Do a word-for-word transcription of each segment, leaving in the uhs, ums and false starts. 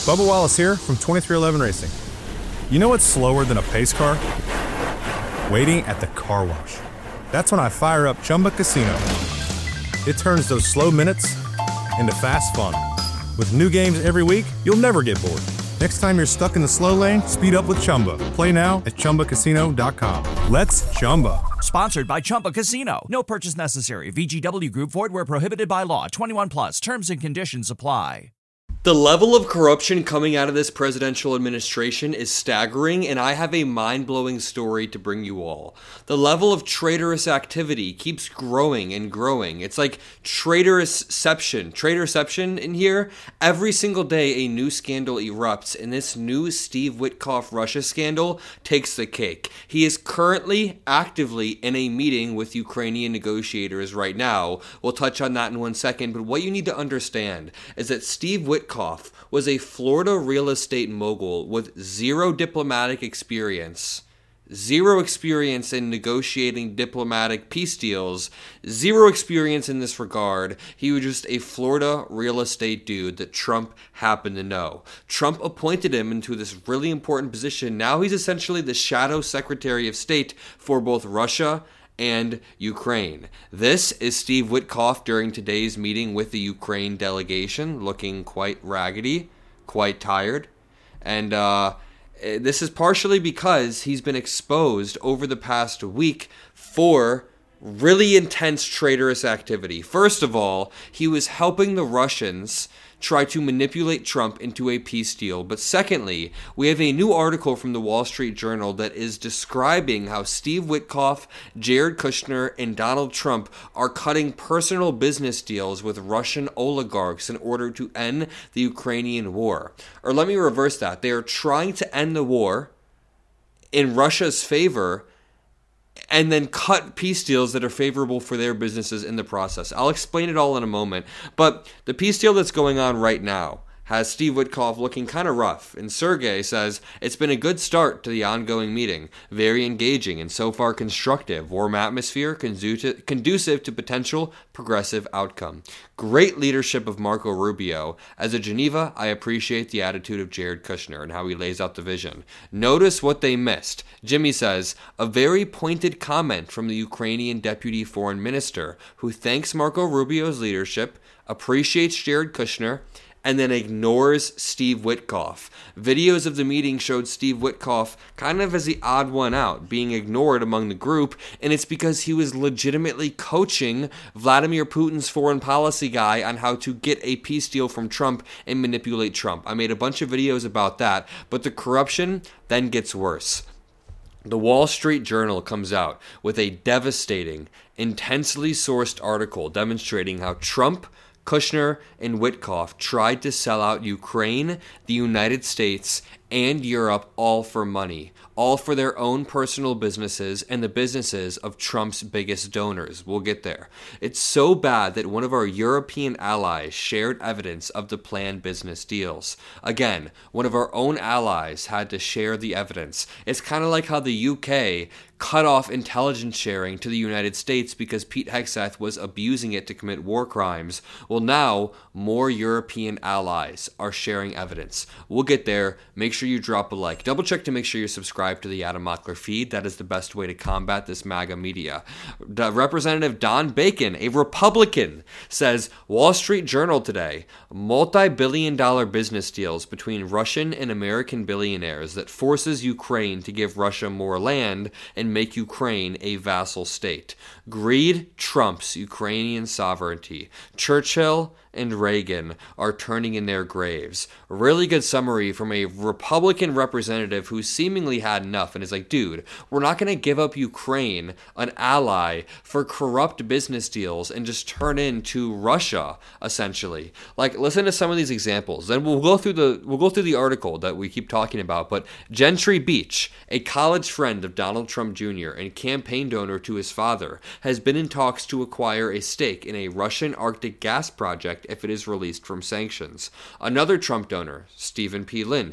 Bubba Wallace here from twenty-three eleven Racing. You know what's slower than a pace car? Waiting at the car wash. That's when I fire up Chumba Casino. It turns those slow minutes into fast fun. With new games every week, you'll never get bored. Next time you're stuck in the slow lane, speed up with Chumba. Play now at Chumba Casino dot com. Let's Chumba. Sponsored by Chumba Casino. No purchase necessary. V G W Group. Void where prohibited by law. twenty-one plus. Terms and conditions apply. The level of corruption coming out of this presidential administration is staggering, and I have a mind-blowing story to bring you all. The level of traitorous activity keeps growing and growing. It's like traitorous-ception. Traitorception in here. Every single day, a new scandal erupts, and this new Steve Witkoff Russia scandal takes the cake. He is currently actively in a meeting with Ukrainian negotiators right now. We'll touch on that in one second, but what you need to understand is that Steve Witkoff was a Florida real estate mogul with zero diplomatic experience, zero experience in negotiating diplomatic peace deals, zero experience in this regard. He was just a Florida real estate dude that Trump happened to know. Trump appointed him into this really important position. Now he's essentially the shadow Secretary of State for both Russia and Ukraine. This is Steve Witkoff during today's meeting with the Ukraine delegation, looking quite raggedy, quite tired. And uh, this is partially because he's been exposed over the past week for really intense traitorous activity. First of all, he was helping the Russians try to manipulate Trump into a peace deal. But secondly, we have a new article from the Wall Street Journal that is describing how Steve Witkoff, Jared Kushner, and Donald Trump are cutting personal business deals with Russian oligarchs in order to end the Ukrainian war. Or let me reverse that. They are trying to end the war in Russia's favor and then cut peace deals that are favorable for their businesses in the process. I'll explain it all in a moment, but the peace deal that's going on right now has Steve Witkoff looking kind of rough, and Sergey says it's been a good start to the ongoing meeting, very engaging and so far constructive, warm atmosphere, conducive, conducive to potential progressive outcome. Great leadership of Marco Rubio. As a Geneva, I appreciate the attitude of Jared Kushner and how he lays out the vision. Notice what they missed. Jimmy says, a very pointed comment from the Ukrainian deputy foreign minister, who thanks Marco Rubio's leadership, appreciates Jared Kushner, and then ignores Steve Witkoff. Videos of the meeting showed Steve Witkoff kind of as the odd one out, being ignored among the group, and it's because he was legitimately coaching Vladimir Putin's foreign policy guy on how to get a peace deal from Trump and manipulate Trump. I made a bunch of videos about that, but the corruption then gets worse. The Wall Street Journal comes out with a devastating, intensely sourced article demonstrating how Trump, Kushner, and Witkoff tried to sell out Ukraine, the United States, and Europe all for money, all for their own personal businesses and the businesses of Trump's biggest donors. We'll get there. It's so bad that one of our European allies shared evidence of the planned business deals. Again, one of our own allies had to share the evidence. It's kind of like how the U K cut off intelligence sharing to the United States because Pete Hegseth was abusing it to commit war crimes. Well, now more European allies are sharing evidence. We'll get there. Make sure you drop a like. Double check to make sure you're subscribed to the Adam Mockler feed. That is the best way to combat this MAGA media. The Representative Don Bacon, a Republican, says Wall Street Journal today, multi-billion dollar business deals between Russian and American billionaires that forces Ukraine to give Russia more land and make Ukraine a vassal state. Greed trumps Ukrainian sovereignty. Churchill and Reagan are turning in their graves. A really good summary from a Republican representative who seemingly had enough and is like, dude, we're not going to give up Ukraine, an ally, for corrupt business deals and just turn into Russia, essentially. Like, listen to some of these examples. Then we'll go through the we'll go through the article that we keep talking about. But Gentry Beach, a college friend of Donald Trump Junior and campaign donor to his father, has been in talks to acquire a stake in a Russian Arctic gas project if it is released from sanctions. Another Trump donor, Stephen P. Lynch,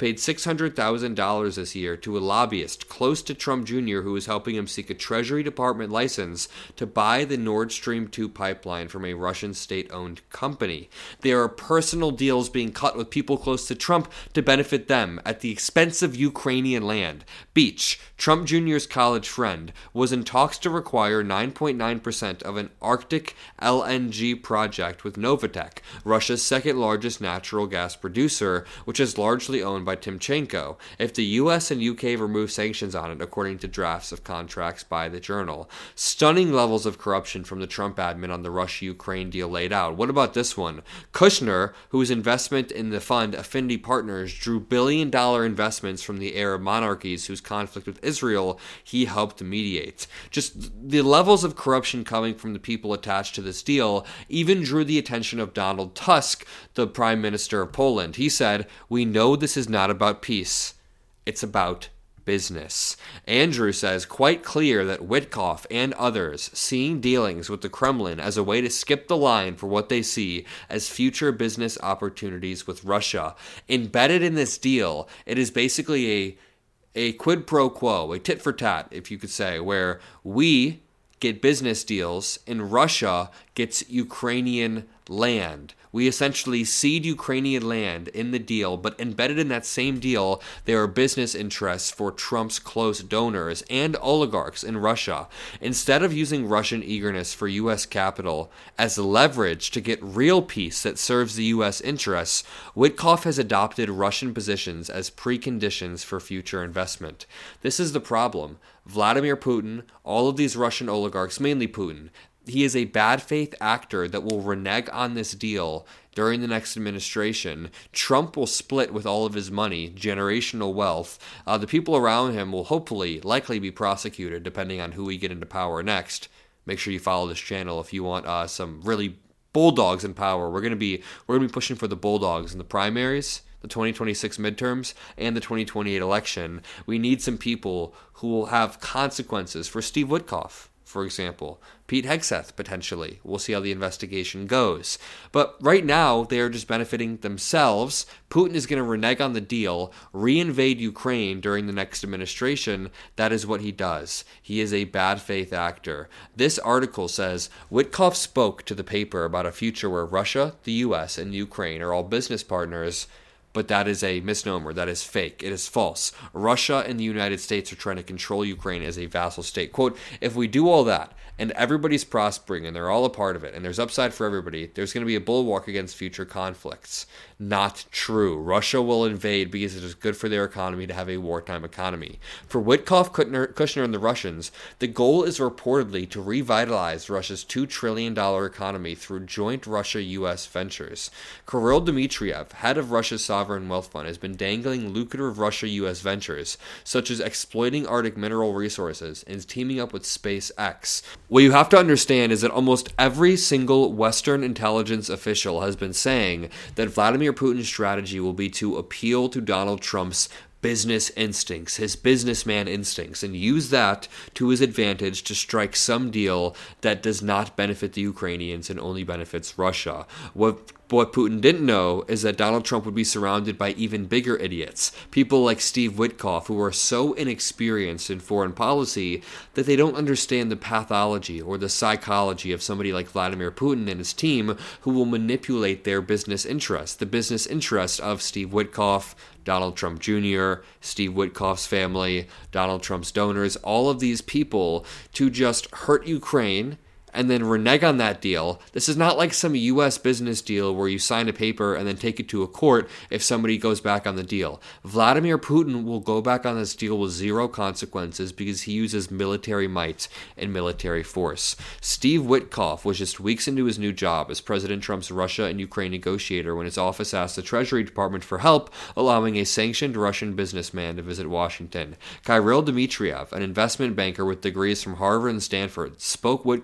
paid six hundred thousand dollars this year to a lobbyist close to Trump Junior who was helping him seek a Treasury Department license to buy the Nord Stream two pipeline from a Russian state-owned company. There are personal deals being cut with people close to Trump to benefit them at the expense of Ukrainian land. Beach, Trump Junior's college friend, was in talks to acquire nine point nine percent of an Arctic L N G project with Novatek, Russia's second largest natural gas producer, which is largely owned by Timchenko, if the U S and U K remove sanctions on it, according to drafts of contracts by the Journal. Stunning levels of corruption from the Trump admin on the Russia-Ukraine deal laid out. What about this one? Kushner, whose investment in the fund Affinity Partners drew billion-dollar investments from the Arab monarchies whose conflict with Israel he helped mediate. Just the levels of corruption coming from the people attached to this deal even drew the attention of Donald Tusk, the Prime Minister of Poland. He said, "We know this is not about peace. It's about business." Andrew says quite clear that Witkoff and others seeing dealings with the Kremlin as a way to skip the line for what they see as future business opportunities with Russia. Embedded in this deal, it is basically a a quid pro quo, a tit for tat, if you could say, where we get business deals and Russia gets Ukrainian land. We essentially cede Ukrainian land in the deal, but embedded in that same deal, there are business interests for Trump's close donors and oligarchs in Russia. Instead of using Russian eagerness for U S capital as leverage to get real peace that serves the U S interests, Witkoff has adopted Russian positions as preconditions for future investment. This is the problem. Vladimir Putin, all of these Russian oligarchs, mainly Putin, he is a bad faith actor that will renege on this deal during the next administration. Trump will split with all of his money, generational wealth. Uh, the people around him will hopefully, likely be prosecuted, depending on who we get into power next. Make sure you follow this channel if you want uh, some really bulldogs in power. We're gonna be we're gonna be pushing for the bulldogs in the primaries, the twenty twenty-six midterms, and the twenty twenty-eight election. We need some people who will have consequences. For Steve Witkoff, for example, Pete Hegseth, potentially. We'll see how the investigation goes. But right now, they are just benefiting themselves. Putin is going to renege on the deal, reinvade Ukraine during the next administration. That is what he does. He is a bad faith actor. This article says, Witkoff spoke to the paper about a future where Russia, the U S, and Ukraine are all business partners. But that is a misnomer. That is fake. It is false. Russia and the United States are trying to control Ukraine as a vassal state. Quote, if we do all that and everybody's prospering and they're all a part of it and there's upside for everybody, there's going to be a bulwark against future conflicts. Not true. Russia will invade because it is good for their economy to have a wartime economy. For Witkoff, Kushner, and the Russians, the goal is reportedly to revitalize Russia's two trillion dollars economy through joint Russia-U S ventures. Kirill Dmitriev, head of Russia's sovereign wealth fund, has been dangling lucrative Russia-U S ventures, such as exploiting Arctic mineral resources and teaming up with SpaceX. What you have to understand is that almost every single Western intelligence official has been saying that Vladimir Putin's strategy will be to appeal to Donald Trump's business instincts, his businessman instincts, and use that to his advantage to strike some deal that does not benefit the Ukrainians and only benefits Russia. What What Putin didn't know is that Donald Trump would be surrounded by even bigger idiots, people like Steve Witkoff, who are so inexperienced in foreign policy that they don't understand the pathology or the psychology of somebody like Vladimir Putin and his team, who will manipulate their business interests, the business interest of Steve Witkoff, Donald Trump Junior, Steve Witkoff's family, Donald Trump's donors, all of these people to just hurt Ukraine and then renege on that deal. This is not like some U S business deal where you sign a paper and then take it to a court if somebody goes back on the deal. Vladimir Putin will go back on this deal with zero consequences because he uses military might and military force. Steve Witkoff was just weeks into his new job as President Trump's Russia and Ukraine negotiator when his office asked the Treasury Department for help, allowing a sanctioned Russian businessman to visit Washington. Kirill Dmitriev, an investment banker with degrees from Harvard and Stanford, spoke Witkoff's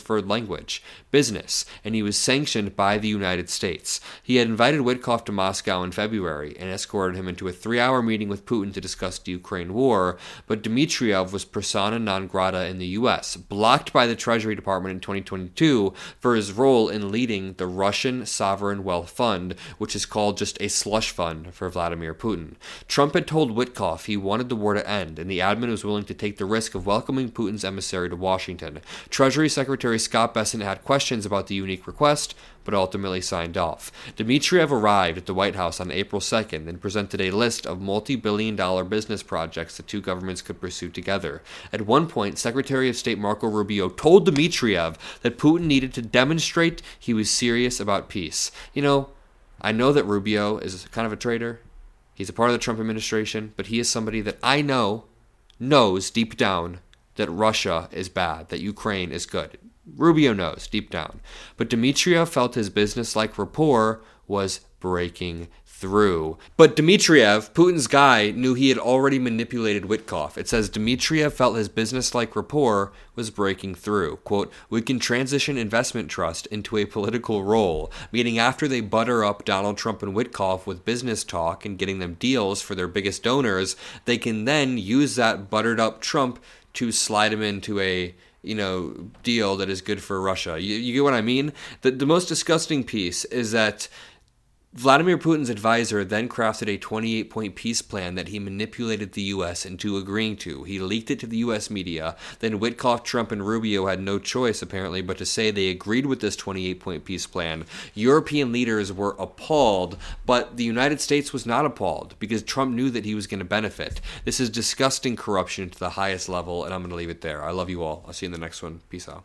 preferred language, business, and he was sanctioned by the United States. He had invited Witkoff to Moscow in February and escorted him into a three-hour meeting with Putin to discuss the Ukraine war, but Dmitriev was persona non grata in the U S, blocked by the Treasury Department in twenty twenty-two for his role in leading the Russian Sovereign Wealth Fund, which is called just a slush fund for Vladimir Putin. Trump had told Witkoff he wanted the war to end, and the admin was willing to take the risk of welcoming Putin's emissary to Washington. Treasury Secretary Scott Bessent had questions about the unique request, but ultimately signed off. Dmitriev arrived at the White House on April second and presented a list of multi-billion dollar business projects the two governments could pursue together. At one point, Secretary of State Marco Rubio told Dmitriev that Putin needed to demonstrate he was serious about peace. You know, I know that Rubio is kind of a traitor. He's a part of the Trump administration, but he is somebody that I know knows deep down that Russia is bad, that Ukraine is good. Rubio knows deep down. But Dmitriev felt his business-like rapport was breaking through. But Dmitriev, Putin's guy, knew he had already manipulated Witkoff. It says Dmitriev felt his business-like rapport was breaking through. Quote, we can transition investment trust into a political role, meaning after they butter up Donald Trump and Witkoff with business talk and getting them deals for their biggest donors, they can then use that buttered up Trump to slide him into a you know, deal that is good for Russia. You, you get what I mean? The, the most disgusting piece is that Vladimir Putin's advisor then crafted a twenty-eight point peace plan that he manipulated the U S into agreeing to. He leaked it to the U S media. Then Witkoff, Trump, and Rubio had no choice, apparently, but to say they agreed with this twenty-eight point peace plan. European leaders were appalled, but the United States was not appalled because Trump knew that he was going to benefit. This is disgusting corruption to the highest level, and I'm going to leave it there. I love you all. I'll see you in the next one. Peace out.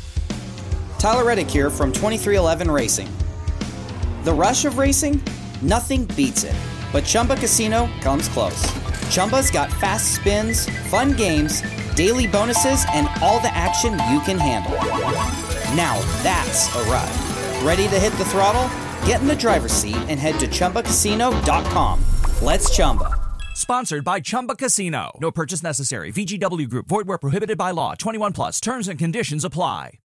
Tyler Reddick here from twenty-three eleven Racing. The rush of racing? Nothing beats it. But Chumba Casino comes close. Chumba's got fast spins, fun games, daily bonuses, and all the action you can handle. Now that's a ride. Ready to hit the throttle? Get in the driver's seat and head to Chumba Casino dot com. Let's Chumba. Sponsored by Chumba Casino. No purchase necessary. V G W Group. Void where prohibited by law. twenty-one plus. Terms and conditions apply.